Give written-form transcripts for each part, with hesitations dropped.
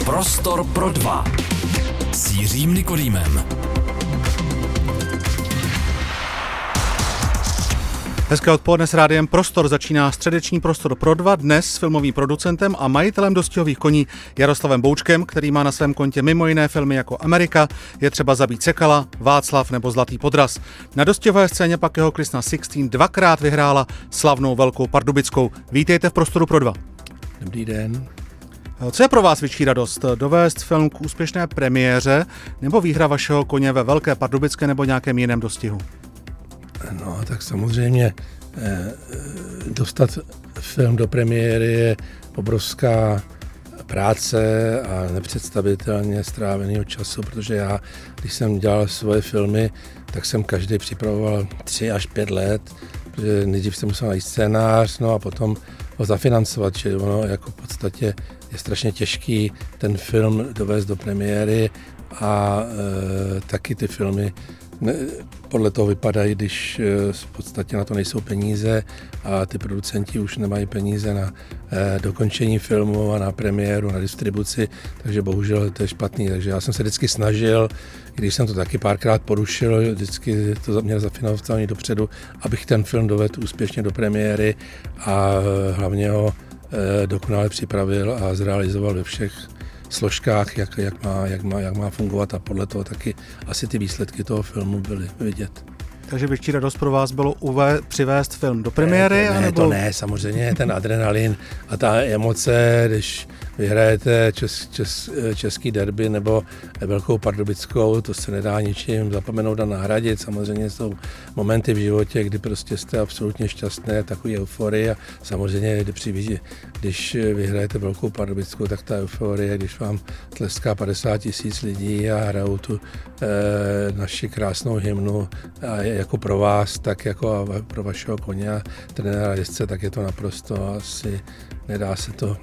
Prostor pro dva s Jiřím Nikodýmem. Hezké odpoledne s rádiem Prostor. Začíná středeční Prostor pro dva, dnes s filmovým producentem a majitelem dostihových koní Jaroslavem Boučkem, který má na svém kontě mimo jiné filmy jako Amerika, Je třeba zabít Sekala, Václav nebo Zlatý podraz. Na dostihové scéně pak jeho Kristna 16 dvakrát vyhrála slavnou Velkou Pardubickou. Vítejte v Prostoru pro dva. Dobrý den. Co je pro vás větší radost? Dovést film k úspěšné premiéře nebo výhra vašeho koně ve Velké Pardubické nebo nějakém jiném dostihu? No, tak samozřejmě dostat film do premiéry je obrovská práce a nepředstavitelně stráveného času, protože já, když jsem dělal svoje filmy, tak jsem každý připravoval 3 až 5 let, protože nejdřív jsem musel najít scénář, no a potom ho zafinancovat, čili ono jako v podstatě je strašně těžký ten film dovést do premiéry a taky ty filmy podle toho vypadají, když v podstatě na to nejsou peníze a ty producenti už nemají peníze na dokončení filmu a na premiéru, na distribuci, takže bohužel to je špatný. Takže já jsem se vždycky snažil, když jsem to taky párkrát porušil, vždycky to měl zafinancovaný dopředu, abych ten film dovedl úspěšně do premiéry a hlavně ho dokonale připravil a zrealizoval ve všech složkách, jak má fungovat a podle toho taky asi ty výsledky toho filmu byly vidět. Takže větší radost pro vás bylo přivést film do premiéry? To ne, samozřejmě ten adrenalin a ta emoce, když vyhrajete český derby nebo Velkou Pardubickou, to se nedá ničím zapomenout a nahradit. Samozřejmě jsou momenty v životě, kdy prostě jste absolutně šťastné, takový euforie a samozřejmě, když vyhrajete Velkou Pardubickou, tak ta euforie, když vám tleská 50 000 lidí a hrajou tu naši krásnou hymnu a jako pro vás, tak jako pro vašeho koně a trenéra jezdce, tak je to naprosto asi nedá se to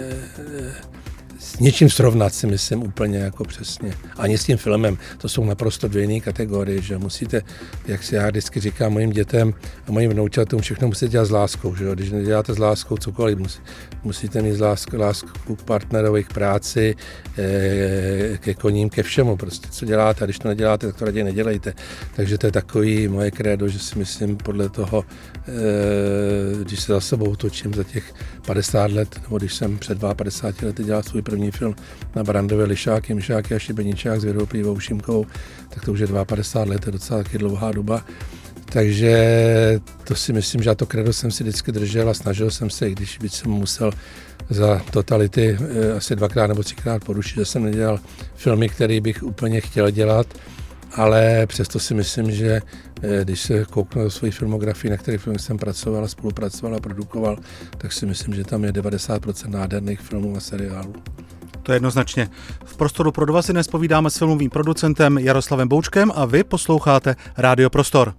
s něčím srovnat, si myslím úplně jako přesně. Ani s tím filmem, to jsou naprosto dvě jiné kategorie, že musíte, jak si já vždycky říkám mojim dětem a mojim vnoučatům, všechno musíte dělat s láskou, že jo? Když neděláte s láskou cokoliv, musíte mít lásku k partnerovi, k práci, ke koním, ke všemu, prostě co děláte a když to neděláte, tak to raději nedělejte. Takže to je takový moje krédo, že si myslím podle toho, když se za sebou točím za těch 50 let, nebo když jsem před 52 lety dělal svůj první film na Brandově Lišáky, Myšáky a Šibeničák s Věrou Plívou Šimkou, tak to už je 52 let, je docela taky dlouhá doba. Takže to si myslím, že to kredo jsem si vždycky držel a snažil jsem se, i když jsem musel za totality asi 2krát nebo 3krát porušit, že jsem nedělal filmy, které bych úplně chtěl dělat, ale přesto si myslím, že když se kouknu do své filmografii, na které filmy jsem pracoval, spolupracoval a produkoval, tak si myslím, že tam je 90% nádherných filmů a seriálů. To je jednoznačně. V Prostoru pro dva si dnes povídáme s filmovým producentem Jaroslavem Boučkem a vy posloucháte Rádio Prostor.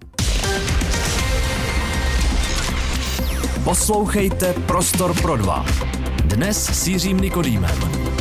Poslouchejte Prostor pro dva. Dnes s Jiřím Nikodýmem.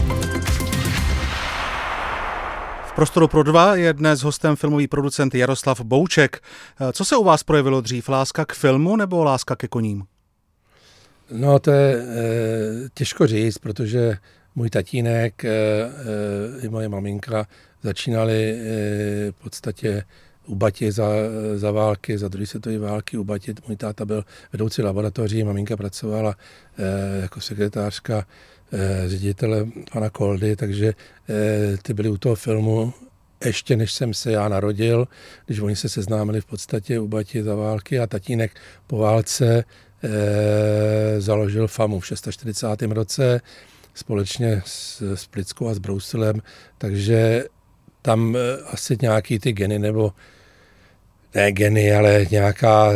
V Prostoru pro dva je dnes hostem filmový producent Jaroslav Bouček. Co se u vás projevilo dřív? Láska k filmu nebo láska ke koním? No to je těžko říct, protože můj tatínek i moje maminka začínali v podstatě u Bati za války, za druhé světové války u Bati. Můj táta byl vedoucí laboratoří, maminka pracovala jako sekretářka ředitele pana Koldy, takže ty byli u toho filmu ještě než jsem se já narodil, když oni se seznámili v podstatě u Bati za války a tatínek po válce založil FAMU v 46. roce společně s Plickou a s Brousilem, takže tam asi nějaký ty geny, nebo ne geny, ale nějaká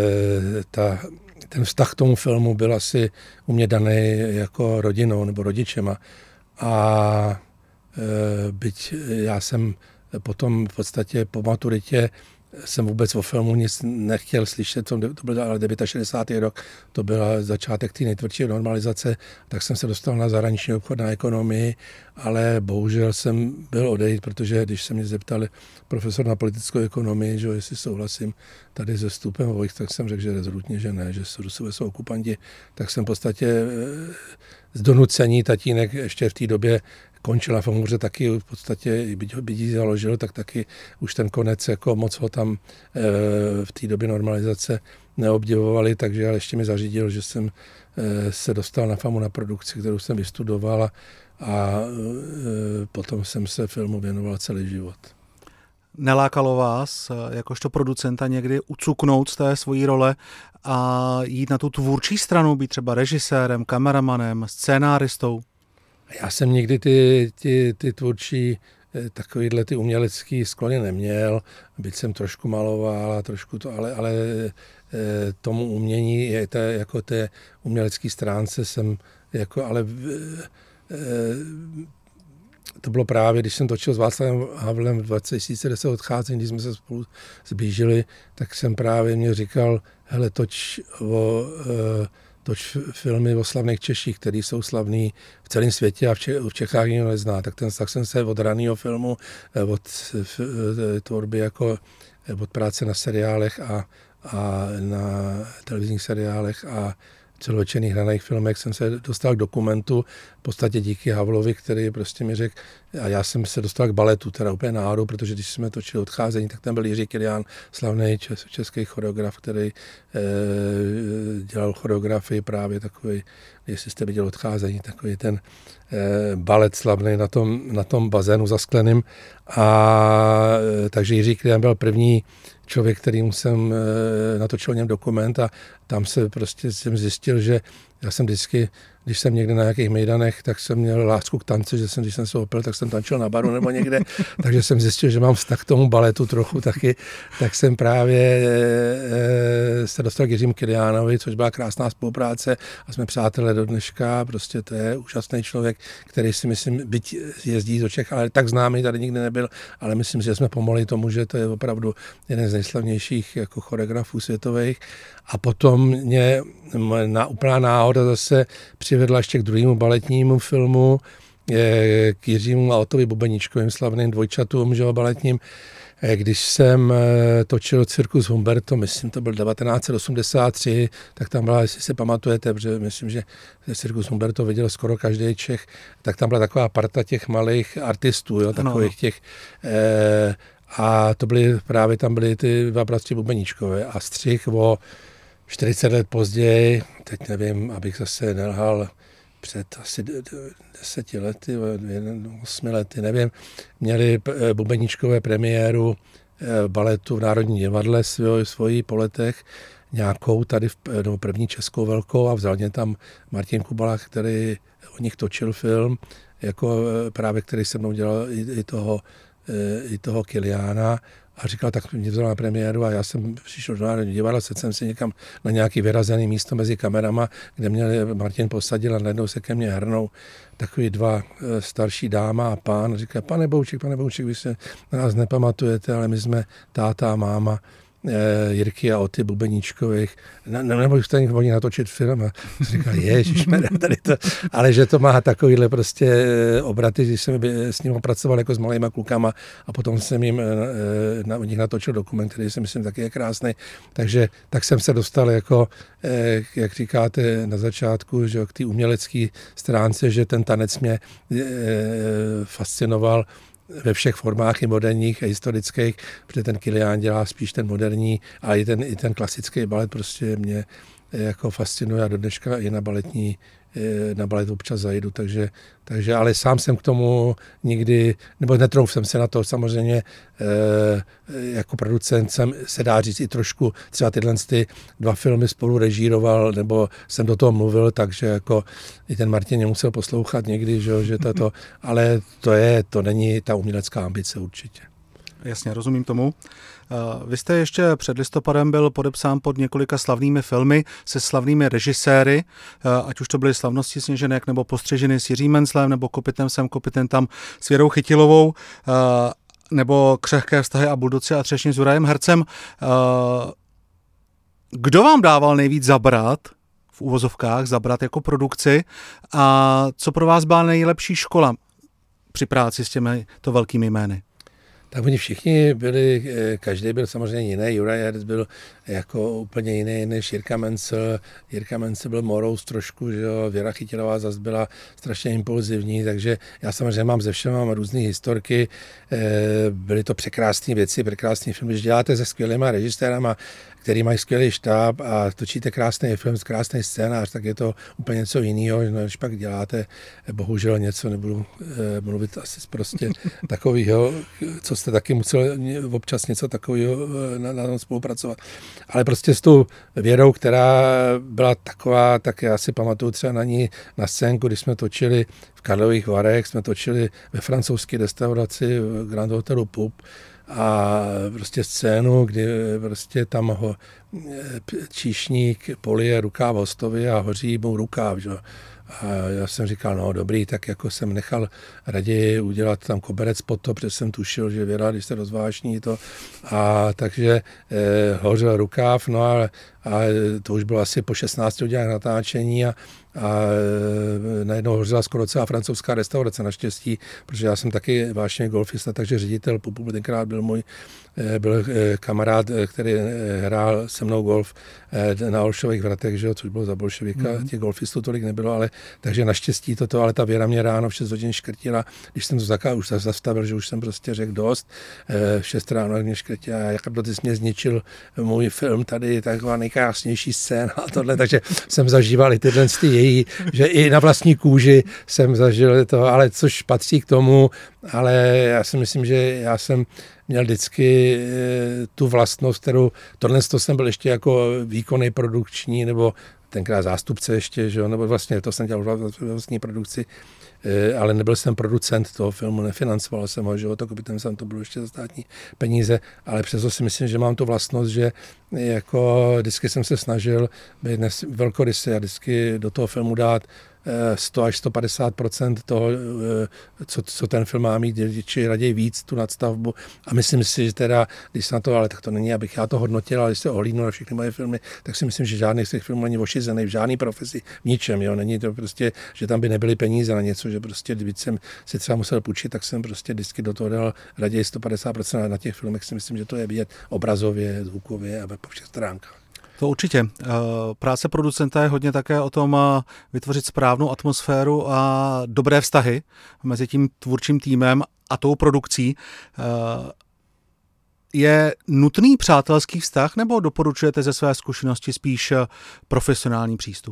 ten vztah k tomu filmu byl asi u mě daný jako rodinou nebo rodičema. A byť já jsem potom v podstatě po maturitě jsem vůbec o filmu nic nechtěl slyšet, to byl ale 69. rok, to byl začátek té nejtvrdší normalizace, tak jsem se dostal na zahraniční obchod, na ekonomii, ale bohužel jsem byl odejít, protože když se mě zeptal profesor na politickou ekonomii, že jestli souhlasím tady se vstupem vojsk, tak jsem řekl, že rezolutně, že ne, že Rusové jsou okupanti, tak jsem v podstatě z donucení tatínek ještě v té době končila v Homoře taky v podstatě, byť ji založil, tak taky už ten konec jako moc ho tam v té době normalizace neobdivovali, takže ale ještě mi zařídil, že jsem se dostal na FAMU na produkci, kterou jsem vystudoval a potom jsem se filmu věnoval celý život. Nelákalo vás jakožto producenta někdy ucuknout z té svojí role a jít na tu tvůrčí stranu, být třeba režisérem, kameramanem, scénáristou? Já jsem nikdy ty tvůrčí, takovýhle ty umělecký sklony neměl, byť jsem trošku maloval a trošku to, ale tomu umění, jako té umělecké stránce jsem jako, ale to bylo právě, když jsem točil s Václavem Havlem v 2010 odcházení, když jsme se spolu zblížili, tak jsem právě mě říkal, hele, toč filmy o slavných Češích, který jsou slavný v celém světě a v Čechách nikdo nezná. Tak jsem se od raného filmu, od tvorby jako od práce na seriálech a na televizních seriálech a celovečerných hraných filmech jsem se dostal k dokumentu, v podstatě díky Havlovi, který prostě mi řekl, a já jsem se dostal k baletu, teda úplně náhodou, protože když jsme točili Odcházení, tak tam byl Jiří Kilián, slavný český choreograf, který dělal choreografii právě takový, jestli jste viděl Odcházení, takový ten balet slavný na tom bazénu zaskleným. Takže Jiří Kilián byl první člověk, kterým jsem natočil něm dokument a tam se prostě jsem zjistil, že já jsem vždycky, když jsem někde na nějakých mejdanech, tak jsem měl lásku k tanci, že když jsem se opil, tak jsem tančil na baru nebo někde, takže jsem zjistil, že mám vztah k tomu baletu trochu taky, tak jsem právě se dostal k Jiřímu Kiliánovi, což byla krásná spolupráce a jsme přátelé do dneška, prostě to je úžasný člověk, který si myslím, byť jezdí do Čech, ale tak známý tady nikdy nebyl, ale myslím, že jsme pomohli tomu, že to je opravdu jeden z nejslavnějších jako choreografů světových. A potom mě úplná náhoda zase přivedla ještě k druhému baletnímu filmu, k Jiřímu a Otovi Bubeničkovým slavným dvojčatům, že baletním. Když jsem točil Cirkus Humberto, myslím, to byl 1983, tak tam byla, jestli se pamatujete, protože myslím, že Cirkus Humberto viděl skoro každý Čech, tak tam byla taková parta těch malých artistů, jo, takových těch. A to byly, právě tam byly ty dva bratři Bubeničkové a střih o 40 let později, teď nevím, abych zase nelhal, před asi 10 lety, 8 lety, nevím, měli Bubeničkové premiéru baletu v Národním divadle svojí po letech, nějakou tady první českou velkou a vzal mě tam Martin Kubala, který o nich točil film, jako právě který se mnou dělal i toho Kiliána a říkal, tak mě vzal na premiéru a já jsem přišel do Národního divadla, sedl jsem si někam na nějaký vyrazený místo mezi kamerama, kde mě Martin posadil a najednou se ke mně hrnou takový dva starší dáma a pán. Říká, pane Bouček, vy se na nás nepamatujete, ale my jsme táta a máma Jirky a Oty Bubeničkových. Nebo jste oni natočit film a říkal, ježišmarja, tady to, ale že to má takovýhle prostě obraty, když jsem s ním pracoval jako s malýma klukama a potom jsem jim o nich natočil dokument, který si myslím taky je krásný. Takže tak jsem se dostal jako, jak říkáte na začátku, že k té umělecké stránce, že ten tanec mě fascinoval ve všech formách i moderních a historických, protože ten Kilián dělá spíš ten moderní a i ten klasický balet prostě mě jako fascinuje a do dneška i na balet občas zajdu, takže ale sám jsem k tomu nikdy, nebo netrouf jsem se na to, samozřejmě jako producent jsem se dá říct i trošku, třeba tyhle dva filmy spolu režíroval, nebo jsem do toho mluvil, takže jako i ten Martin mě musel poslouchat někdy, že tato, ale to není ta umělecká ambice určitě. Jasně, rozumím tomu. Vy jste ještě před listopadem byl podepsán pod několika slavnými filmy se slavnými režiséry, ať už to byly Slavnosti sněženek nebo Postřežiny s Jiřím Menclem nebo Kopytem sem, Kopytem tam s Věrou Chytilovou, nebo Křehké vztahy a buldoci a třešně s Jurajem Hercem. Kdo vám dával nejvíc zabrat, v uvozovkách zabrat jako produkci, a co pro vás byla nejlepší škola při práci s těmi to velkými jmény? Tak oni všichni byli, každý byl samozřejmě jiný. Juraj Herc byl jako úplně jiný než Jirka Mencel. Jirka Mencel byl morous trošku, že jo. Věra Chytilová zase byla strašně impulzivní, takže já samozřejmě mám ze všem, mám různé historky. Byly to překrásné věci, překrásný film. Když děláte se skvělýma režisérama, který mají skvělý štáb a točíte krásný film, krásný scénář, tak je to úplně něco jiného, než pak děláte, bohužel něco, nebudu mluvit asi prostě takového, co jste taky museli občas něco takového na tom spolupracovat. Ale prostě s tou Věrou, která byla taková, tak já si pamatuju třeba na ní na scénku, když jsme točili v Karlových Varech, jsme točili ve francouzské restauraci v Grand Hotelu Pup, a prostě scénu, kdy prostě tam ho číšník polije rukáv hostovi a hoří mu rukáv, že? A já jsem říkal, no dobrý, tak jako jsem nechal raději udělat tam koberec pod to, protože jsem tušil, že Věra, když se rozvášní to, a takže hořel rukáv, no a to už bylo asi po 16 hodinách natáčení a najednou hořela skoro celá francouzská restaurace, naštěstí, protože já jsem taky vážně golfista, takže ředitel Pupu tenkrát byl můj kamarád, který hrál se mnou golf na Olšových vratech, že, což bylo za bolševika, těch golfistů tolik nebylo, ale takže naštěstí toto, ale ta Věra mě ráno v 6 hodin škrtila, když jsem to už zastavil, že už jsem prostě řekl dost, v 6 ráno mě škrtila, jak ty jsi mě zničil můj film tady, taková nejkrásnější scéna a tohle, takže jsem zažíval i tyhle její, že i na vlastní kůži jsem zažil to, ale což patří k tomu, ale já si myslím, že já jsem měl vždycky tu vlastnost, kterou, tohle jsem byl ještě jako výkonný produkční, nebo tenkrát zástupce ještě, že jo, nebo vlastně to jsem dělal vlastní produkci, ale nebyl jsem producent toho filmu, nefinancoval jsem ho, že jo, to bylo ještě za státní peníze, ale přesto si myslím, že mám tu vlastnost, že jako vždycky jsem se snažil být velkorysý a vždycky do toho filmu dát 100 až 150% toho, co ten film má mít, či raději víc tu nadstavbu. A myslím si, že teda, když se na to, ale tak to není, abych já to hodnotil, ale když se ohlídnu na všechny moje filmy, tak si myslím, že žádný z těch filmů není ošizený v žádný profesi, v ničem, jo. Není to prostě, že tam by nebyly peníze na něco, že prostě, kdyby jsem si třeba musel půjčit, tak jsem prostě vždycky do toho dal raději 150%. Na těch filmech si myslím, že to je vidět obrazově, zvukově a po všech stránkách. To určitě. Práce producenta je hodně také o tom vytvořit správnou atmosféru a dobré vztahy mezi tím tvůrčím týmem a tou produkcí. Je nutný přátelský vztah nebo doporučujete ze své zkušenosti spíš profesionální přístup?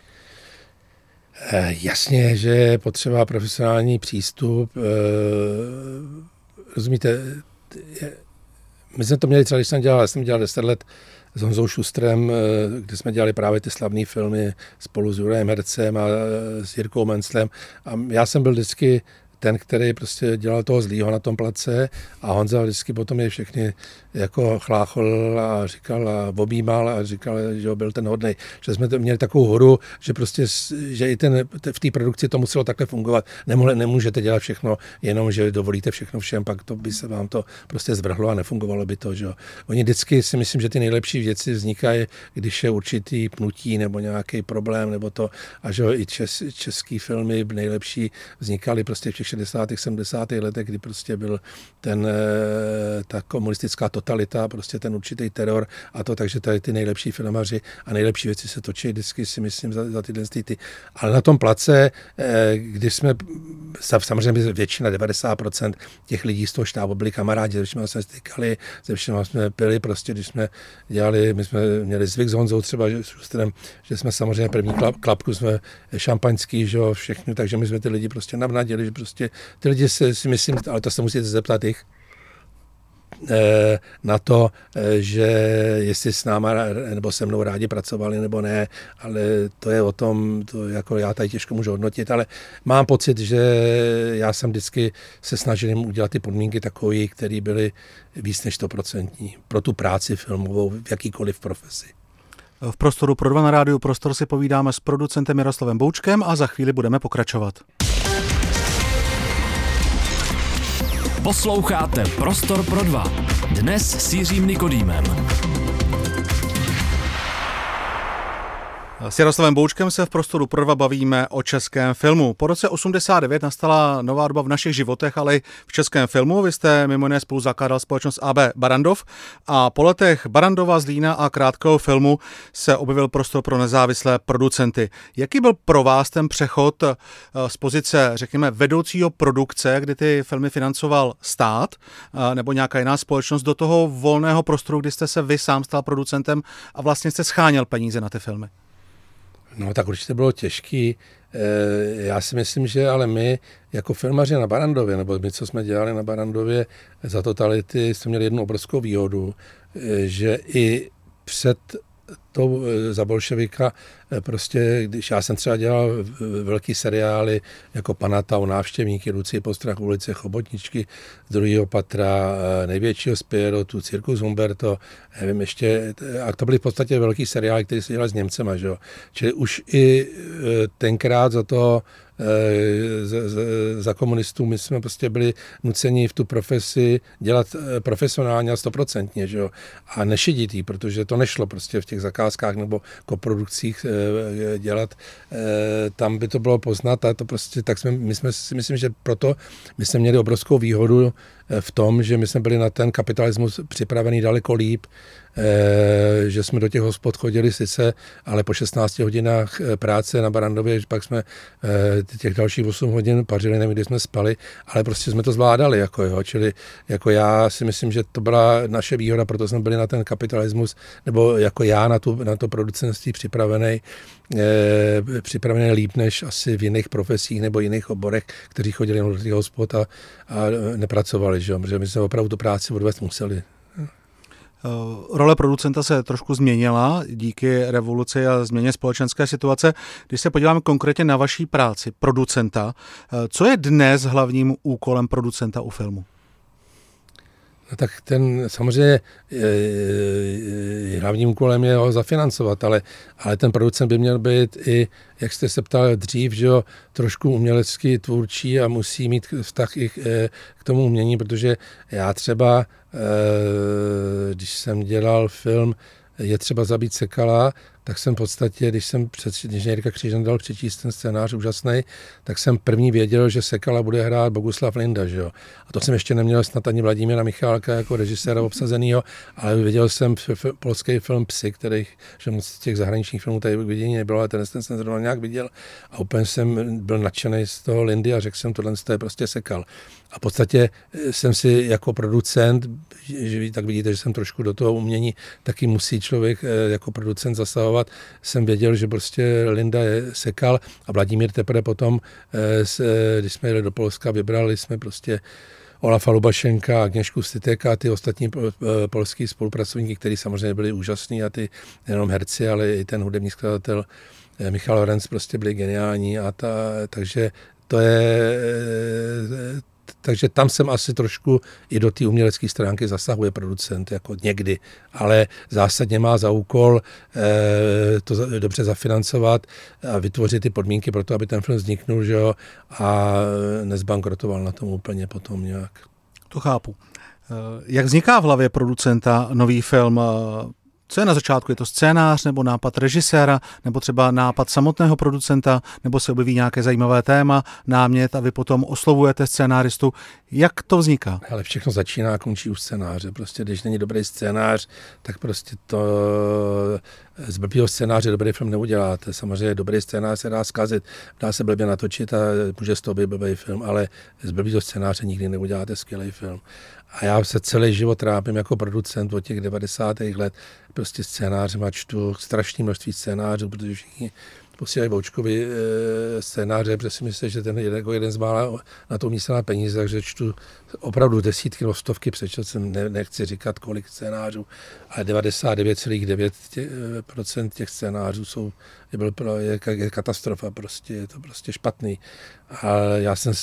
Jasně, že je potřeba profesionální přístup. Rozumíte, my jsme to měli třeba, když jsem dělal 10 let s Honzou Šustrem, kde jsme dělali právě ty slavné filmy spolu s Jurajem Hercem a s Jirkou Menclem. A já jsem byl vždycky ten, který prostě dělal toho zlýho na tom place a Honza vždycky potom je všechny jako chláchl a říkal a objímal a říkal, že byl ten hodnej. Že jsme měli takovou horu, že prostě, že i v té produkci to muselo takhle fungovat. Nemůžete dělat všechno, jenom že dovolíte všechno všem, pak to by se vám to prostě zvrhlo a nefungovalo by to. Že? Oni vždycky si myslím, že ty nejlepší věci vznikají, když je určitý pnutí nebo nějaký problém nebo to, a že i český filmy nejlepší vznikaly prostě v těch 60. 70. letech, kdy prostě byl ta komunistická totalita, prostě ten určitý teror a to, takže tady ty nejlepší filmaři a nejlepší věci se točí vždycky, si myslím, za tyhle ty. Ale na tom place, když jsme, samozřejmě většina, 90% těch lidí z toho štábu byli kamarádi, ze všema jsme stykali, ze všema jsme pili, prostě když jsme dělali, my jsme měli zvyk s Honzou třeba, že jsme samozřejmě první klapku jsme šampaňský, že jo, všechny, takže my jsme ty lidi prostě navnadili, že prostě ty lidi si myslím, ale to se musíte zeptat jich, na to, že jestli s náma nebo se mnou rádi pracovali nebo ne, ale to je o tom, to jako já tady těžko můžu hodnotit, ale mám pocit, že já jsem vždycky se snažil jim udělat ty podmínky takové, které byly víc než 100% pro tu práci filmovou v jakýkoliv profesi. V Prostoru pro dva na rádiu Prostor si povídáme s producentem Jaroslavem Boučkem a za chvíli budeme pokračovat. Posloucháte Prostor pro dva. Dnes s Jiřím Nikodýmem. S Jaroslavem Boučkem se v Prostoru pro dva bavíme o českém filmu. Po roce 89 nastala nová doba v našich životech, ale i v českém filmu. Vy jste mimo jiné spolu zakládal společnost AB Barrandov a po letech Barrandova, Zlína a krátkého filmu se objevil Prostor pro nezávislé producenty. Jaký byl pro vás ten přechod z pozice, řekněme, vedoucího produkce, kdy ty filmy financoval stát nebo nějaká jiná společnost, do toho volného prostoru, kdy jste se vy sám stal producentem a vlastně jste scháněl peníze na ty filmy? No tak určitě bylo těžký. Já si myslím, že ale my jako filmaři na Barrandově, nebo my, co jsme dělali na Barrandově za totality, jsme měli jednu obrovskou výhodu, že i před to za bolševika, prostě, když já jsem třeba dělal velký seriály jako Panatau, Návštěvníky, Lucie Postrach, Ulice Chobotničky z druhého patra, Největšího z Pierrotu, Cirkus Humberto, nevím ještě, a to byly v podstatě velký seriály, které se dělali s Němcema, že jo. Čili už i tenkrát za to za komunistů my jsme prostě byli nuceni v tu profesi dělat profesionálně a 100%, že jo, a nešiditý, protože to nešlo prostě v těch zakázkách nebo koprodukcích dělat, tam by to bylo poznat a to prostě, tak my jsme si myslím, že proto my jsme měli obrovskou výhodu v tom, že my jsme byli na ten kapitalismus připravený daleko líp, že jsme do těch hospod chodili sice, ale po 16 hodinách práce na Barrandově, pak jsme těch dalších 8 hodin pařili, nevím, kdy jsme spali, ale prostě jsme to zvládali, čili jako já si myslím, že to byla naše výhoda, proto jsme byli na ten kapitalismus, nebo jako já na to producentství připravený líp než asi v jiných profesích nebo jiných oborech, kteří chodili do těch hospod a nepracovali, že my jsme opravdu tu práci odvést museli. Role producenta se trošku změnila díky revoluci a změně společenské situace. Když se podíváme konkrétně na vaší práci producenta, co je dnes hlavním úkolem producenta u filmu? No tak ten samozřejmě hlavním úkolem je ho zafinancovat, ale ten producent by měl být i, jak jste se ptal dřív, že jo, trošku umělecky tvůrčí a musí mít vztah i k tomu umění, protože já třeba, když jsem dělal film Je třeba zabít Sekala, tak jsem v podstatě, když Jirka Křížan dal přečíst ten scénář úžasný, tak jsem první věděl, že Sekala bude hrát Boguslav Linda, že jo. A to jsem ještě neměl snad ani Vladimíra Michálka jako režiséra obsazenýho, ale viděl jsem polský film Psy, že moc z těch zahraničních filmů tady vidění nebylo, ale ten jsem zrovna nějak viděl a úplně jsem byl nadšený z toho Lindy a řekl jsem, tohle je prostě Sekal. A v podstatě jsem si jako producent, tak vidíte, že jsem trošku do toho umění, taky musí člověk jako producent zasahovat. Jsem věděl, že prostě Linda je Sekal a Vladimír teprve potom, když jsme jeli do Polska, vybrali jsme prostě Olafa Lubašenka, Agněšku Styteka a ty ostatní polský spolupracovníky, kteří samozřejmě byli úžasní a ty nejenom herci, ale i ten hudební skladatel Michal Lorenz prostě byli geniální takže tam jsem asi trošku i do té umělecké stránky zasahuje producent, jako někdy, ale zásadně má za úkol to dobře zafinancovat a vytvořit ty podmínky pro to, aby ten film vzniknul, že jo, a nezbankrotoval na tom úplně potom nějak. To chápu. Jak vzniká v hlavě producenta nový film? Co je na začátku? Je to scénář nebo nápad režiséra, nebo třeba nápad samotného producenta, nebo se objeví nějaké zajímavé téma, námět a vy potom oslovujete scénáristu. Jak to vzniká? Ale všechno začíná a končí u scénáře. Prostě když není dobrý scénář, tak prostě to z blbýho scénáře dobrý film neuděláte. Samozřejmě dobrý scénář se dá zkazit, dá se blbě natočit a může z toho být blbý film, ale z blbýho scénáře nikdy neuděláte skvělý film. A já se celý život trápím jako producent od těch 90. let. Prostě scénářema čtu strašné množství scénářů, protože všichni posílají Boučkovi scénáře, protože si myslím, že ten je jako jeden z mála na to umístěná peníze, takže čtu opravdu desítky nebo stovky, přečetl jsem, nechci říkat kolik scénářů, ale 99,9% těch scénářů je katastrofa, prostě, je to prostě špatný. A já jsem,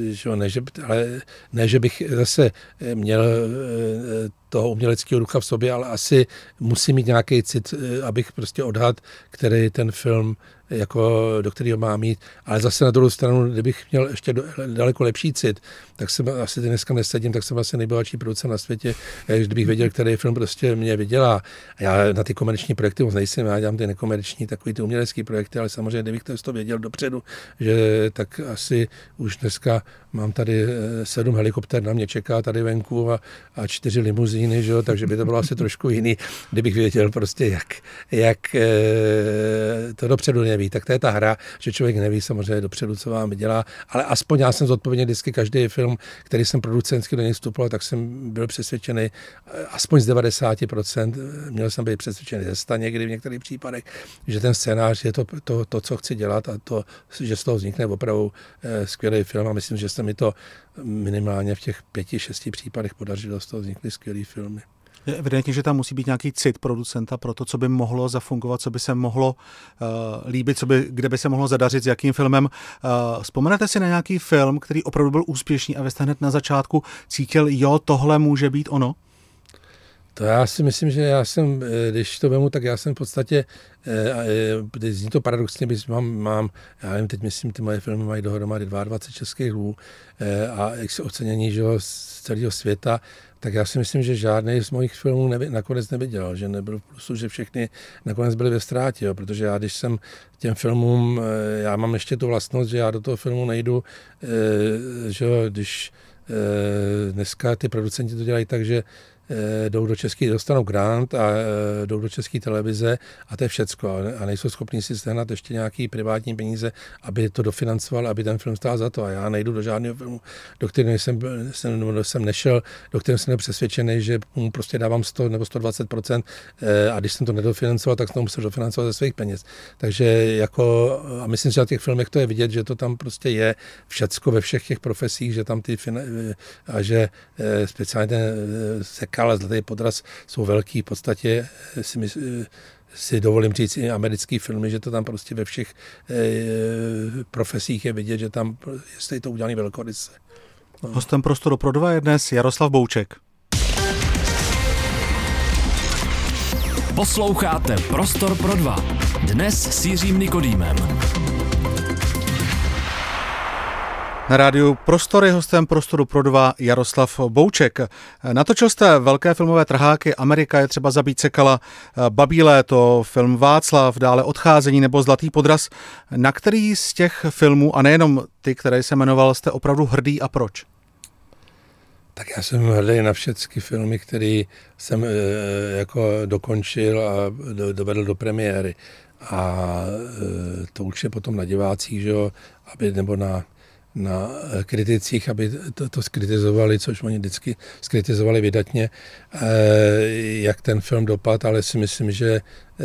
ne, že bych zase měl toho uměleckého ducha v sobě, ale asi musím mít nějaký cit, abych prostě odhad, který ten film do kterého má mít. Ale zase na druhou stranu, kdybych měl ještě daleko lepší cit, tak jsem asi dneska nesedím, tak jsem asi nejbohatší producent na světě, kdybych věděl, který film prostě mě vydělá. Já na ty komerční projekty moc nejsem, já dělám ty nekomerční, takový ty umělecké zemědělský projekty, ale samozřejmě, kdybych to věděl dopředu, že tak asi už dneska mám tady 7 helikoptér na mě čeká tady venku a 4 limuzíny, že jo, takže by to bylo asi trošku jiný, kdybych věděl prostě, jak to dopředu neví. Tak to je ta hra, že člověk neví samozřejmě dopředu, co vám dělá, ale aspoň já jsem zodpovědný vždycky každý film, který jsem producentsky do něj vstupoval, tak jsem byl přesvědčený aspoň z 90%, měl jsem být přesvědčený ze 100 někdy v některých případech, že ten scénář je to, co chci dělat a to, že z toho vznikne opravdu skvělý film a myslím, že se mi to minimálně v těch 5-6 případech podařilo, z toho vznikly skvělý filmy. Je evidentně, že tam musí být nějaký cit producenta pro to, co by mohlo zafungovat, co by se mohlo líbit, kde by se mohlo zadařit, s jakým filmem. Vzpomenete si na nějaký film, který opravdu byl úspěšný a vy jste hned na začátku cítil, jo, tohle může být ono? To já si myslím, že já jsem, když to vemu, tak já jsem v podstatě, zní to paradoxně, mám, já nevím, teď myslím, ty moje filmy mají dohromady 22 českých lvů a ocenění, že z celého světa, tak já si myslím, že žádný z mojich filmů nakonec nevydělal, že nebyl v plusu, že všechny nakonec byly ve ztrátě, jo, protože já, když jsem těm filmům, já mám ještě tu vlastnost, že já do toho filmu nejdu, že jo, když dneska ty producenti to dělají tak, že dostanou grant a jdou do České televize a to je všecko. A nejsou schopní si sehnat ještě nějaký privátní peníze, aby to dofinancoval, aby ten film stál za to. A já nejdu do žádného filmu, do kterého jsem nešel, do kterého jsem nepřesvědčený, že mu prostě dávám 100 nebo 120% a když jsem to nedofinancoval, tak jsem to musel dofinancovat ze svých peněz. Takže a myslím, že na těch filmech to je vidět, že to tam prostě je všecko ve všech těch profesích, že tam a že speciálně ten ale Zlatý podraz jsou velký, v podstatě si dovolím říct i americký filmy, že to tam prostě ve všech profesích je vidět, že tam je to udělané velkoryse. No. Hostem Prostoru pro dva je dnes Jaroslav Bouček. Posloucháte Prostor pro dva. Dnes s Jiřím Nikodýmem. Na rádiu Prostor je hostem Prostoru pro dva Jaroslav Bouček. Natočil jste velké filmové trháky, Amerika je třeba zabít Sekala, Babí léto, film Václav, dále Odcházení nebo Zlatý podraz. Na který z těch filmů, a nejenom ty, které jsem jmenoval, jste opravdu hrdý a proč? Tak já jsem hrdý na všechny filmy, které jsem jako dokončil a dovedl do premiéry. A to už je potom na divácích, že jo, nebo na kriticích, aby to skritizovali, což oni vždycky skritizovali vydatně, jak ten film dopadl, ale si myslím, že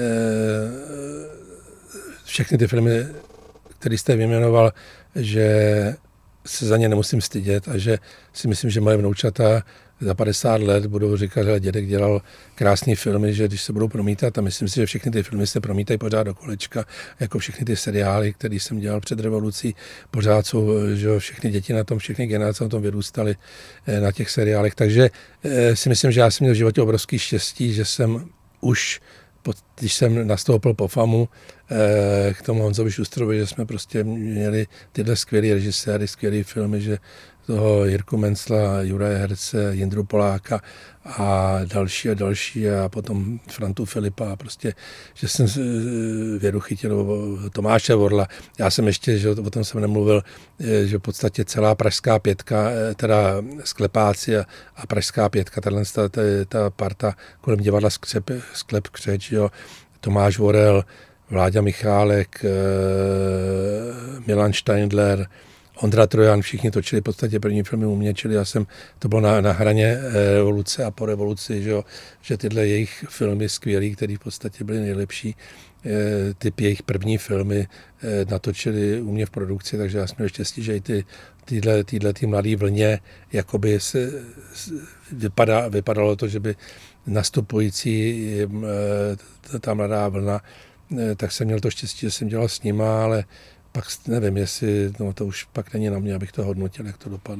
všechny ty filmy, které jste vyjmenoval, že se za ně nemusím stydět a že si myslím, že moje vnoučata za 50 let budou říkat, že dědek dělal krásný filmy, že když se budou promítat, a myslím si, že všechny ty filmy se promítají pořád do kolečka, jako všechny ty seriály, které jsem dělal před revolucí, pořád jsou, že všechny děti na tom, všechny generace na tom vyrůstaly na těch seriálech, takže si myslím, že já jsem měl v životě obrovský štěstí, že jsem už když jsem nastoupil po FAMu k tomu Honzovi Šustrovi, že jsme prostě měli tyhle skvělý režiséry, skvělý filmy, že toho Jirku Mencla, Juraje Herce, Jindru Poláka a další a potom Frantu Filipa a prostě, že jsem vědu chytil Tomáše Vorla. Já jsem ještě, že o tom jsem nemluvil, že v podstatě celá Pražská pětka, teda Sklepáci a Pražská pětka, ta parta kolem divadla Sklep Křeč, jo, Tomáš Vorel, Vláďa Michálek, Milan Steindler, Ondra Trojan, všichni točili v podstatě první filmy u mě, čili to bylo na hraně revoluce a po revoluci, že tyhle jejich filmy skvělý, které v podstatě byly nejlepší, typ jejich první filmy natočili u mě v produkci, takže já jsem měl štěstí, že i tyhle mladý vlně, jakoby vypadalo to, že by nastupující ta mladá vlna, tak jsem měl to štěstí, že jsem dělal s nima, ale pak nevím, jestli to už pak není na mě, abych to hodnotil, jak to dopadlo.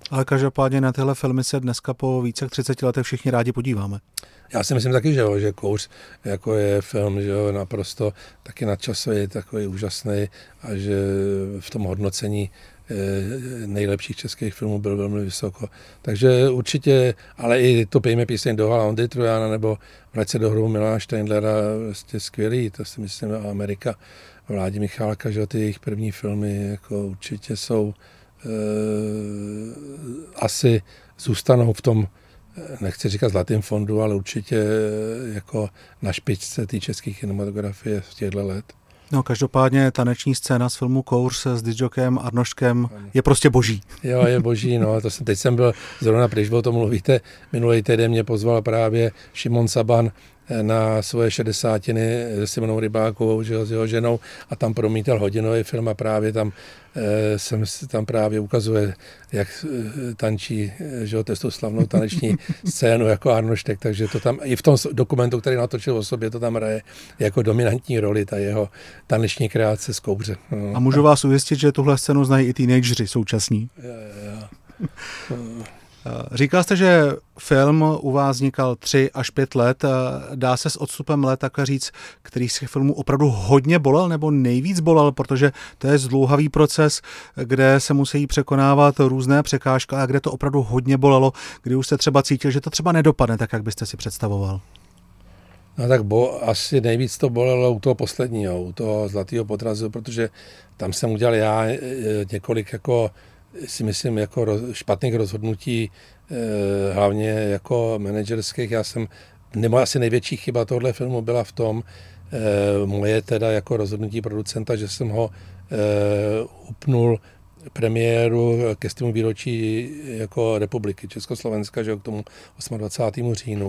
Ale každopádně na tyhle filmy se dneska po více jak 30 letech všichni rádi podíváme. Já si myslím taky, že Kouř jako je film, že jo, naprosto taky nadčasový, takový úžasný a že v tom hodnocení nejlepších českých filmů byl velmi vysoko. Takže určitě, ale i to Pejme píseň do hala Ondry Trojana nebo Vrať se do hrobu Milana Steindlera, vlastně skvělý, to si myslím, a Amerika Vládi Michálka, že ty jejich první filmy jako určitě jsou asi zůstanou v tom, nechci říkat zlatým fondu, ale určitě jako na špičce té české kinematografie z těchto let. No, každopádně taneční scéna z filmu Kouř s disjokem Arnoškem je prostě boží. Jo, je boží, no. Teď jsem byl zrovna, když o tom mluvíte, minulý týden mě pozval právě Šimon Saban na svoje 60. se Simonou Rybákovou, že s jeho ženou, a tam promítal hodinový film a právě tam právě ukazuje, jak tančí, že tu slavnou taneční scénu jako Arnoštek, takže to tam i v tom dokumentu, který natočil o sobě, to tam hraje jako dominantní roli, ta jeho taneční kreace z Kouře. No. A můžu vás ujistit, že tuhle scénu znají i teenageři současní. Jo. Říkal jste, že film u vás vznikal 3 až 5 let. Dá se s odstupem let takhle říct, který z těch filmů opravdu hodně bolel nebo nejvíc bolel, protože to je zdlouhavý proces, kde se musí překonávat různé překážky a kde to opravdu hodně bolelo, kdy už jste třeba cítil, že to třeba nedopadne tak, jak byste si představoval. No tak asi nejvíc to bolelo u toho posledního, u toho Zlatého potrazu, protože tam jsem udělal já několik jako si myslím jako špatných rozhodnutí, hlavně jako manažerských. Nebo asi největší chyba tohle filmu byla v tom, moje teda jako rozhodnutí producenta, že jsem ho upnul premiéru ke 100. výročí jako republiky Československa, že k tomu 28. říjnu.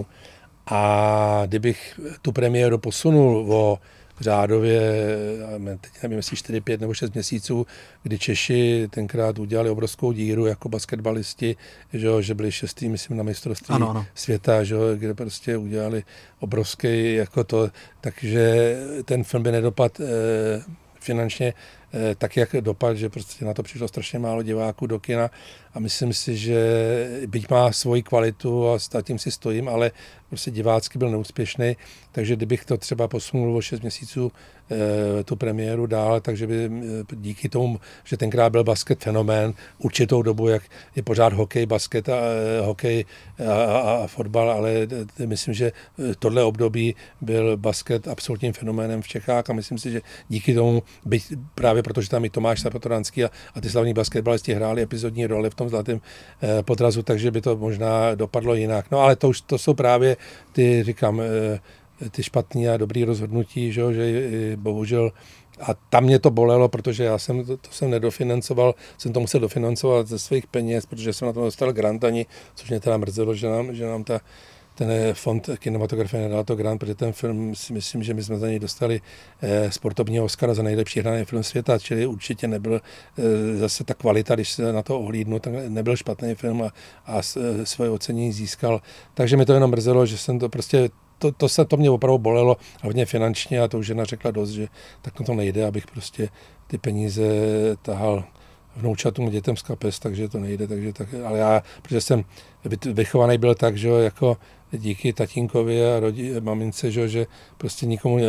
A kdybych tu premiéru posunul o řádově, teď nevím, jestli 4, 5 nebo 6 měsíců, kdy Češi tenkrát udělali obrovskou díru jako basketbalisti, že byli 6. myslím na mistrovství světa, kde prostě udělali obrovský jako to, takže ten film by nedopadl finančně tak, jak dopad, že prostě na to přišlo strašně málo diváků do kina a myslím si, že byť má svoji kvalitu a za tím si stojím, ale prostě divácky byl neúspěšný, takže kdybych to třeba posunul o 6 měsíců tu premiéru dál, takže by díky tomu, že tenkrát byl basket fenomén, určitou dobu, jak je pořád hokej, basket a hokej a fotbal, ale myslím, že tohle období byl basket absolutním fenoménem v Čechách a myslím si, že díky tomu, právě protože tam i Tomáš Sapatoranský a ty slavní basketbalisti hráli epizodní roli v tom Zlatém potrazu, takže by to možná dopadlo jinak. No ale to jsou právě ty, říkám, ty špatný a dobrý rozhodnutí, že bohužel. A tam mě to bolelo, protože já jsem to jsem nedofinancoval, jsem to musel dofinancovat ze svých peněz, protože jsem na to dostal grant ani, což mě teda mrzelo, že nám ten fond kinematografie nedal to grant, protože ten film si myslím, že my jsme za něj dostali sportovního Oscara za nejlepší hraný film světa, čili určitě nebyl zase ta kvalita, když se na to ohlídnu, tak nebyl špatný film a svoje ocenění získal. Takže mi to jenom mrzelo, že jsem to prostě to mě opravdu bolelo hodně finančně a to už žena řekla dost, že tak to nejde, abych prostě ty peníze tahal vnoučatům dětem z kapes, takže to nejde, ale já, protože jsem vychovaný byl tak, že jako díky tatínkovi a mamince, že prostě nikomu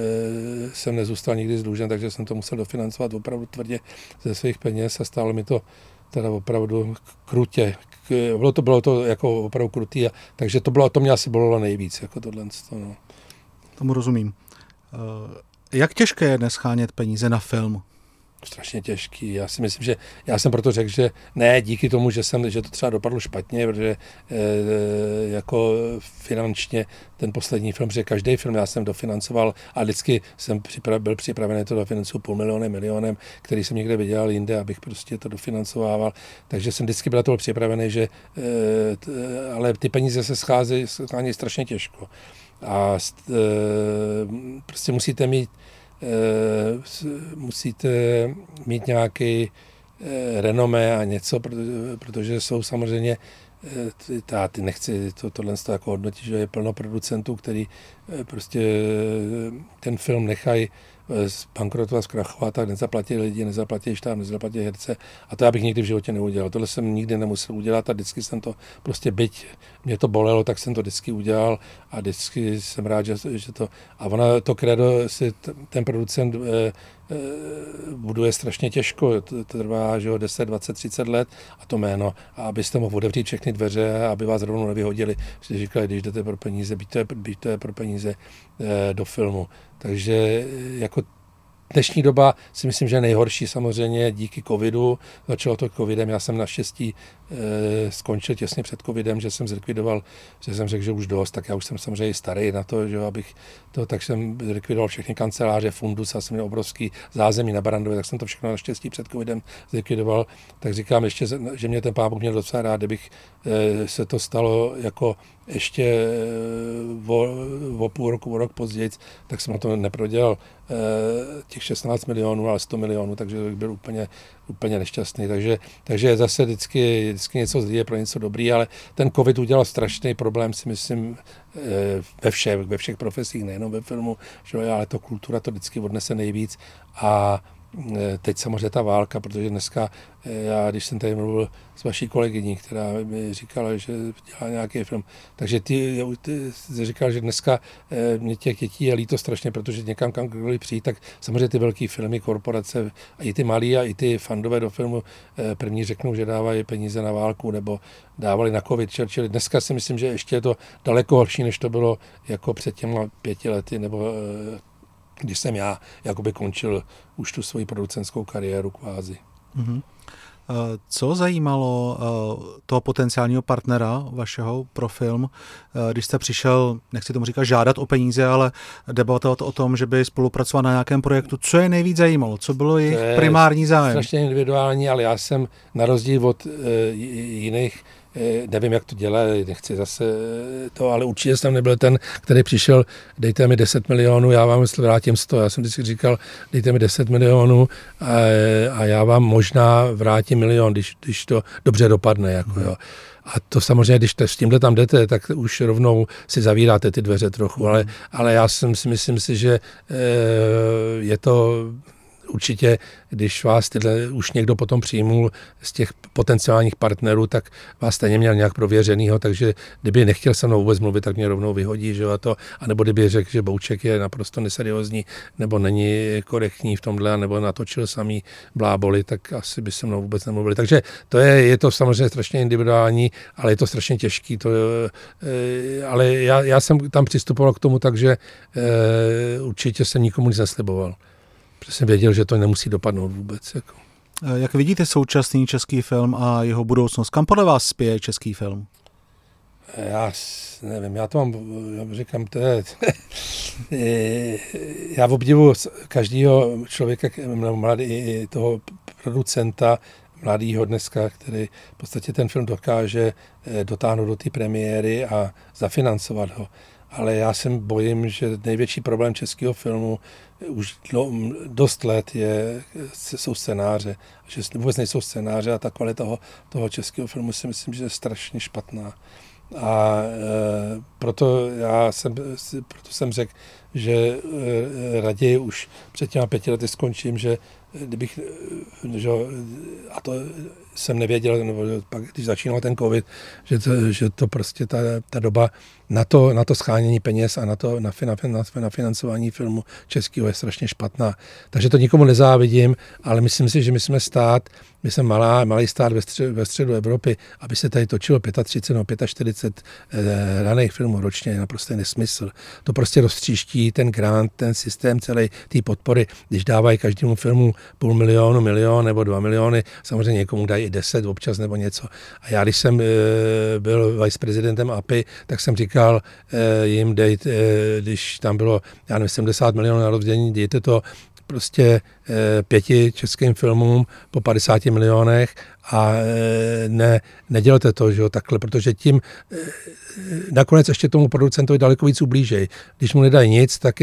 jsem nezůstal nikdy dlužen, takže jsem to musel dofinancovat opravdu tvrdě ze svých peněz a stálo mi to teda opravdu krutě. Bylo to jako opravdu krutý, takže to mě asi bolelo nejvíc, jako tohle. No. Tomu rozumím. Jak těžké je dnes schánět peníze na film? Strašně těžký. Já si myslím, že já jsem proto řekl, že ne díky tomu, že to třeba dopadlo špatně, protože jako finančně ten poslední film, že každý film já jsem dofinancoval a vždycky jsem byl připravený to dofinancovat 500 000, 1 milionem, který jsem někde vydělal jinde, abych prostě to dofinancovával. Takže jsem vždycky byl toho připravený, že ale ty peníze se schází strašně těžko. A prostě musíte mít nějaký renomé a něco, protože jsou samozřejmě ty nechci tohle jako hodnotit, že je plno producentů, který prostě ten film nechají zbankrotovat, zkrachovat, tak nezaplatili lidi, nezaplatili štáb, nezaplatili herce a to já bych nikdy v životě neudělal. Tohle jsem nikdy nemusel udělat a vždycky jsem to prostě, byť mě to bolelo, tak jsem to vždycky udělal a vždycky jsem rád, že to... A ona to kredo si ten producent buduje strašně těžko, to trvá, že 10, 20, 30 let a to jméno, a abyste mohl otevřít všechny dveře a aby vás rovnou nevyhodili, že říkali, když jdete pro peníze, byť to je pro peníze do filmu. Takže jako dnešní doba si myslím, že je nejhorší samozřejmě díky covidu. Začalo to covidem, já jsem naštěstí skončil těsně před covidem, že jsem zlikvidoval, že jsem řekl, že už dost, tak já už jsem samozřejmě starý na to, že abych to, tak jsem zlikvidoval všechny kanceláře, fundus, já jsem měl obrovský zázemí na Barrandově, tak jsem to všechno naštěstí před covidem zlikvidoval. Tak říkám ještě, že mě ten Pán Bůh měl docela rád, kdybych se to stalo jako ještě o půl roku, o rok později, tak jsem na to neprodělal těch 16 milionů, ale 100 milionů, takže bych byl úplně nešťastný. Takže zase vždycky něco zlý je pro něco dobrý, ale ten covid udělal strašný problém, si myslím, ve všech profesích, nejenom ve filmu, že, ale to kultura to vždycky odnese nejvíc a teď samozřejmě ta válka, protože dneska, já když jsem tady mluvil s vaší kolegyní, která mi říkala, že dělá nějaký film, takže ty říkal, že dneska mě těch dětí je líto strašně, protože někam kam kdokoliv přijít, tak samozřejmě ty velké filmy, korporace, a i ty malí a i ty fandové do filmu první řeknou, že dávají peníze na válku nebo dávali na covid, čili dneska si myslím, že ještě je to daleko horší, než to bylo jako před těma 5 lety nebo když jsem já jakoby končil už tu svoji producentskou kariéru kvázi. Mm-hmm. Co zajímalo toho potenciálního partnera vašeho pro film, když jste přišel, nechci tomu říkat žádat o peníze, ale debatovat o tom, že by spolupracoval na nějakém projektu? Co je nejvíc zajímalo? Co bylo jejich primární zájem? Strašně individuální, ale já jsem na rozdíl od jiných, nevím, jak to dělají, nechci zase to, ale určitě jsem nebyl ten, který přišel, dejte mi 10 milionů, já vám vrátím 100. Já jsem vždycky říkal, dejte mi 10 milionů a já vám možná vrátím milion, když to dobře dopadne. Jako, jo. A to samozřejmě, když s tímhle tam jdete, tak už rovnou si zavíráte ty dveře trochu, ale já myslím si, že je to určitě, když vás už někdo potom přijmul z těch potenciálních partnerů, tak vás stejně měl nějak prověřenýho, takže kdyby nechtěl se mnou vůbec mluvit, tak mě rovnou vyhodí, že a nebo kdyby řekl, že Bouček je naprosto neseriózní, nebo není korektní v tomhle, nebo natočil samý bláboli, tak asi by se mnou vůbec nemluvili. Takže je to samozřejmě strašně individuální, ale je to strašně těžký. Ale já jsem tam přistupoval k tomu, takže určitě jsem nikomu nic nesliboval. Protože jsem věděl, že to nemusí dopadnout vůbec. Jako. Jak vidíte současný český film a jeho budoucnost? Kam podle vás spěje český film? Já nevím, já to mám, já říkám, to je... já obdivuji každého člověka, mladý, toho producenta, mladýho dneska, který v podstatě ten film dokáže dotáhnout do té premiéry a zafinancovat ho. Ale já se bojím, že největší problém českého filmu už dost let jsou scénáře. Že vůbec nejsou scénáře a ta kvalita toho českého filmu si myslím, že je strašně špatná. A proto jsem řekl, že raději už před těma 5 lety skončím, že kdybych, a to jsem nevěděl, nebo pak, když začínal ten covid, že to prostě ta doba na to schánění peněz a na financování filmu českého je strašně špatná. Takže to nikomu nezávidím, ale myslím si, že my jsme malý stát ve středu Evropy, aby se tady točilo 35 nebo 45 raných filmů ročně, je naprosto nesmysl. To prostě roztříští ten grant, ten systém celý té podpory, když dávají každému filmu 500 000, milion nebo 2 miliony, samozřejmě někomu dají i 10 občas nebo něco. A já, když jsem byl viceprezidentem API, tak jsem říkal jim, když tam bylo, já nevím, 70 milionů na rozdělení, dejte to prostě 5 českým filmům po 50 milionech a nedělte to, že jo, takhle, protože tím nakonec ještě tomu producentovi daleko víc ublížej. Když mu nedají nic, tak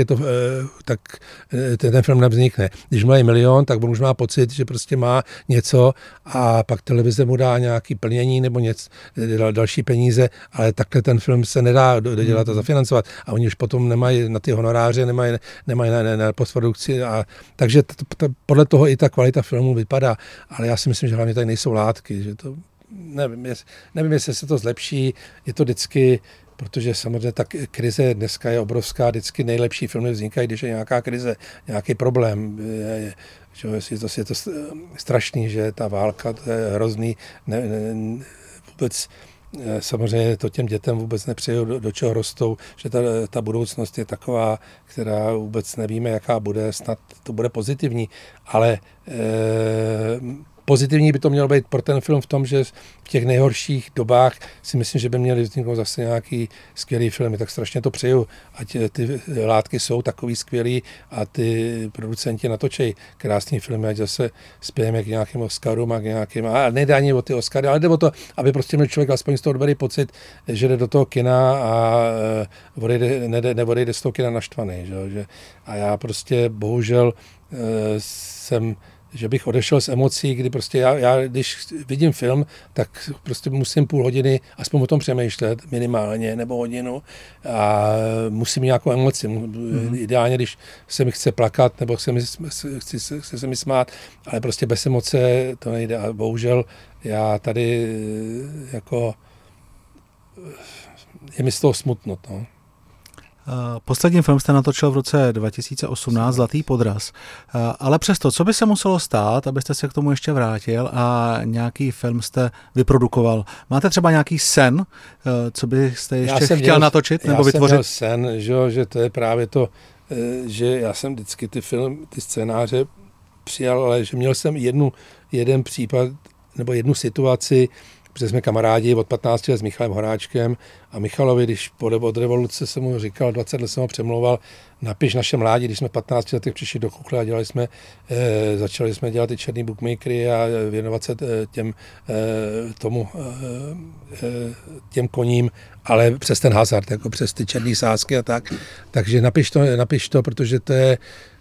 ten film nevznikne. Když mu dají milion, tak on už má pocit, že prostě má něco a pak televize mu dá nějaký plnění nebo něco, další peníze, ale takhle ten film se nedá dodělat a zafinancovat a oni už potom nemají na ty honoráře, nemají na postprodukci a takže podle toho i ta kvalita filmu vypadá, ale já si myslím, že hlavně tady nejsou látky, že to nevím, jestli se to zlepší, je to vždycky, protože samozřejmě ta krize dneska je obrovská, vždycky nejlepší filmy vznikají, když je nějaká krize, nějaký problém, je to strašný, že ta válka, to je hrozný, vůbec samozřejmě to těm dětem vůbec nepřeju, do čeho rostou, že ta budoucnost je taková, která vůbec nevíme, jaká bude, snad to bude pozitivní, ale pozitivní by to mělo být pro ten film v tom, že v těch nejhorších dobách si myslím, že by měli vzniknout zase nějaký skvělý film. Tak strašně to přeju, ať ty látky jsou takový skvělý a ty producenti natočej krásný filmy, ať zase spějeme k nějakým Oscarům a k nějakým, a nejde ani o ty Oscary, ale jde o to, aby prostě měl člověk aspoň z toho dobrý pocit, že jde do toho kina a neodejde z toho kina naštvaný. Že? A já prostě bohužel že bych odešel s emocí, kdy prostě já když vidím film, tak prostě musím půl hodiny aspoň o tom přemýšlet, minimálně, nebo hodinu a musím mít nějakou emoci. Ideálně, když se mi chce plakat, nebo chce se mi smát, ale prostě bez emoce to nejde a bohužel já tady jako je mi z toho smutno. No. Poslední film jste natočil v roce 2018, Zlatý podraz. Ale přesto, co by se muselo stát, abyste se k tomu ještě vrátil a nějaký film jste vyprodukoval? Máte třeba nějaký sen, co byste ještě chtěl natočit nebo vytvořit? Já jsem měl sen, že to je právě to, že já jsem vždycky ty scénáře přijal, ale že měl jsem jeden případ nebo jednu situaci, protože jsme kamarádi od 15 let s Michalem Horáčkem a Michalovi, když od revoluce jsem mu říkal, 20 let jsem ho přemlouval, napiš naše mládí, když jsme v 15 letech přišli do Chuchle a začali jsme dělat ty černý bookmakery a věnovat se těm koním, ale přes ten hazard, jako přes ty černý sázky a tak. Takže napiš to, protože to je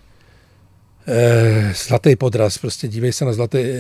Zlatý podraz, prostě dívej se na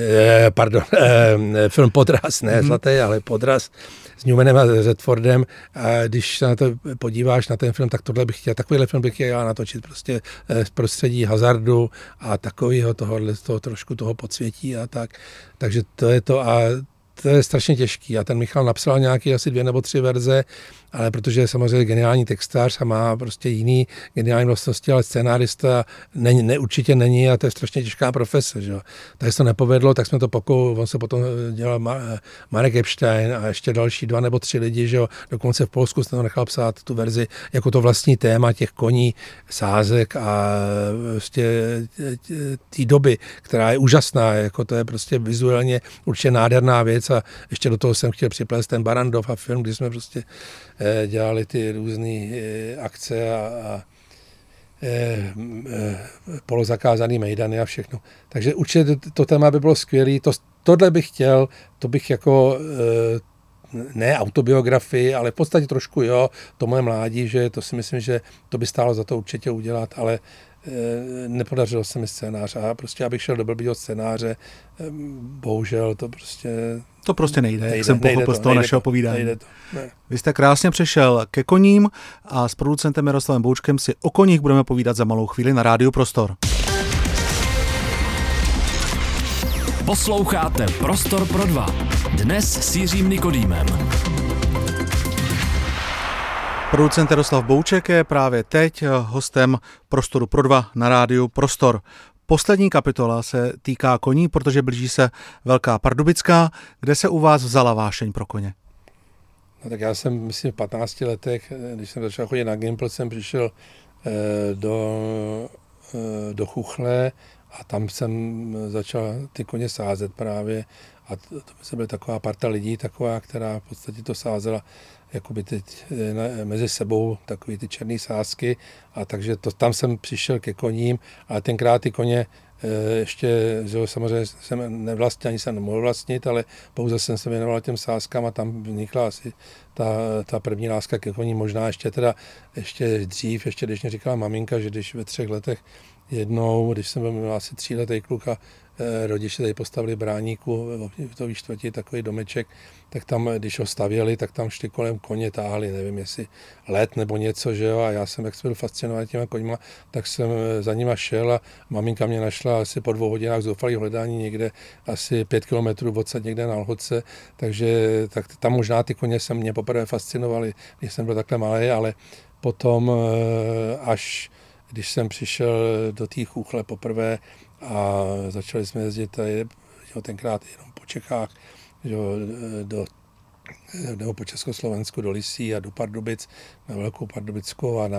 film Podraz, ne zlatý, ale Podraz s Newmanem a Redfordem a když se na to podíváš na ten film, tak takovýhle film bych chtěl natočit prostě z prostředí hazardu a takového toho trošku toho podsvětí a tak. Takže to je to a to je strašně těžký a ten Michal napsal nějaký asi 2 nebo 3 verze, ale protože je samozřejmě geniální textář a má prostě jiný geniální vlastnosti, ale scénárista určitě není a to je strašně těžká profese. Že? Takže se to nepovedlo, tak jsme to on se potom dělal Marek Epstein a ještě další 2 nebo 3 lidi, že? Dokonce v Polsku jsem to nechal psát tu verzi jako to vlastní téma těch koní, sázek a prostě té doby, která je úžasná, jako to je prostě vizuálně určitě nádherná věc a ještě do toho jsem chtěl připlést ten Barrandov a film, kdy jsme prostě dělali ty různé akce a polozakázaný mejdany a všechno. Takže určitě to téma by bylo skvělé. Tohle bych chtěl, to bych jako ne autobiografii, ale v podstatě trošku to moje mládí, že to si myslím, že to by stálo za to určitě udělat, ale nepodařilo se mi scénář a prostě abych šel do blbýho scénáře, bohužel to prostě nejde, jak jsem pochopil z toho našeho povídání. Vy jste krásně přešel ke koním a s producentem Jaroslavem Boučkem si o koních budeme povídat za malou chvíli na Rádiu Prostor. Posloucháte Prostor pro dva. Dnes s Jiřím Nikodýmem. Producent Jaroslav Bouček je právě teď hostem Prostoru pro dva na Rádiu Prostor. Poslední kapitola se týká koní, protože blíží se Velká Pardubická, kde se u vás vzala vášeň pro koně. No tak já jsem, myslím, v 15 letech, když jsem začal chodit na Gimpl, jsem přišel do Chuchle A tam jsem začal ty koně sázet právě a to byla taková parta lidí, taková, která v podstatě to sázela jakoby teď mezi sebou, takový ty černé sázky a takže tam jsem přišel ke koním, ale tenkrát ty koně ještě, že samozřejmě jsem nevlastnil, ani jsem nemohl vlastnit, ale pouze jsem se věnoval těm sázkám a tam vznikla asi ta první láska ke koním, možná ještě dřív, ještě když mě říkala maminka, že když ve 3 letech jednou, když jsem byl asi 3letý kluk a rodiče tady postavili bráníku v té čtvrti takový domeček, tak tam, když ho stavěli, tak tam šli kolem koně táhli, nevím jestli let nebo něco, že jo, a já jsem, jak jsem byl fascinovaný těma koňma, tak jsem za nima šel a maminka mě našla asi po 2 hodinách zoufalých hledání někde asi 5 kilometrů odsud někde na Lhotce, takže tak tam možná ty koně se mě poprvé fascinovaly, když jsem byl takhle malý, ale potom až když jsem přišel do té Chúchle poprvé a začali jsme jezdit tady, tenkrát jenom po Čechách, nebo po Československu do Lysí a do Pardubic, na Velkou Pardubickou a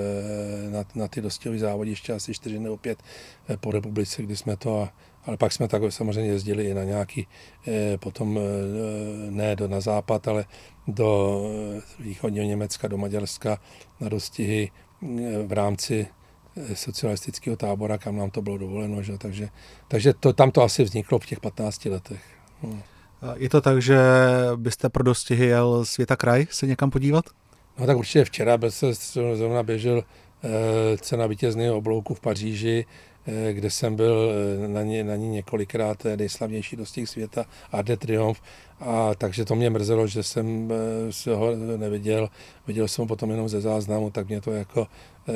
na ty dostihové závodiště asi 4 nebo 5 po republice, kdy jsme to, ale pak jsme tak samozřejmě jezdili i na nějaký, potom ne na západ, ale do východního Německa, do Maďarska na dostihy v rámci socialistického tábora, kam nám to bylo dovoleno, že? Takže tam to asi vzniklo v těch 15 letech. Je to tak, že byste pro dostihy jel světa kraj se někam podívat? No tak určitě včera zrovna běžel cena vítězného oblouku v Paříži, kde jsem byl na ní několikrát nejslavnější dostih světa Arc de Triomphe, a takže to mě mrzelo, že jsem ho neviděl. Viděl jsem ho potom jenom ze záznamu, tak mě to jako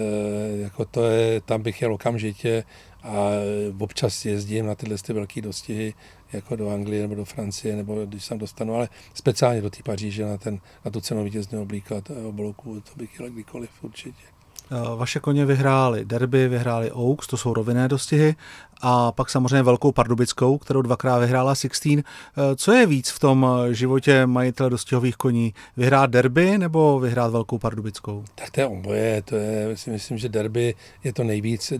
to je, tam bych jel okamžitě a občas jezdím na tyhle velké dostihy, jako do Anglie nebo do Francie, nebo když jsem dostanu, ale speciálně do té Paříže na tu cenu vítězného oblouku, to bych jel kdykoliv určitě. Vaše koně vyhrály Derby, vyhrály Oaks, to jsou rovinné dostihy, a pak samozřejmě Velkou Pardubickou, kterou 2krát vyhrála Sixteen. Co je víc v tom životě majitele dostihových koní? Vyhrát Derby nebo vyhrát Velkou Pardubickou? Tak to je oboje, si myslím, že Derby je to nejvíc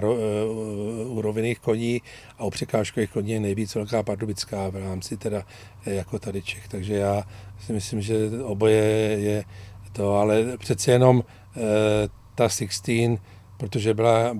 u rovinných koní a u překážkových koní je nejvíc Velká Pardubická v rámci teda jako tady Čech. Takže já si myslím, že oboje je to, ale přece jenom ta Sixteen, protože byla